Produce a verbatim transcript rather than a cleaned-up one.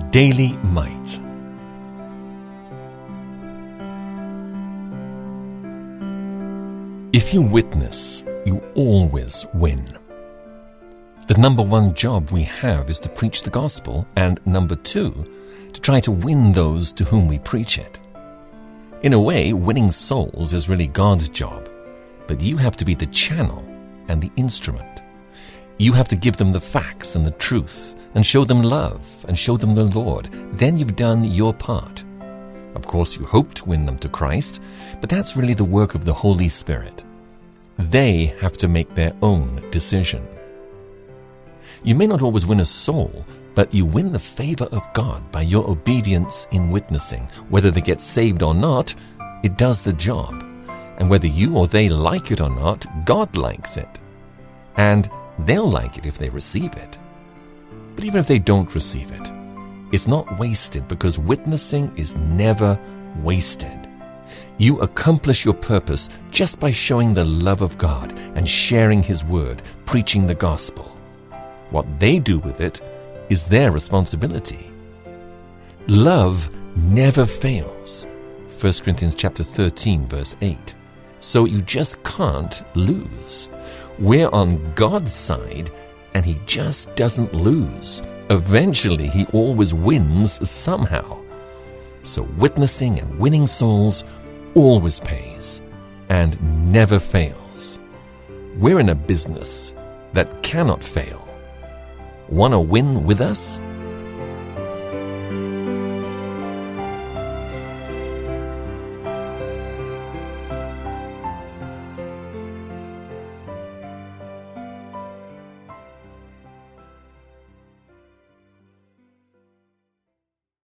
Daily Might. If you witness, you always win. The number one job we have is to preach the gospel, and number two, to try to win those to whom we preach it. In a way, winning souls is really God's job, but you have to be the channel and the instrument. You have to give them the facts and the truth, and show them love, and show them the Lord. Then you've done your part. Of course, you hope to win them to Christ, but that's really the work of the Holy Spirit. They have to make their own decision. You may not always win a soul, but you win the favor of God by your obedience in witnessing. Whether they get saved or not, it does the job. And whether you or they like it or not, God likes it. And they'll like it if they receive it. But even if they don't receive it, it's not wasted, because witnessing is never wasted. You accomplish your purpose just by showing the love of God and sharing His word, preaching the gospel. What they do with it is their responsibility. Love never fails. First Corinthians chapter thirteen, verse eight. So you just can't lose. We're on God's side, and He just doesn't lose. Eventually, He always wins somehow. So witnessing and winning souls always pays and never fails. We're in a business that cannot fail. Want to win with us?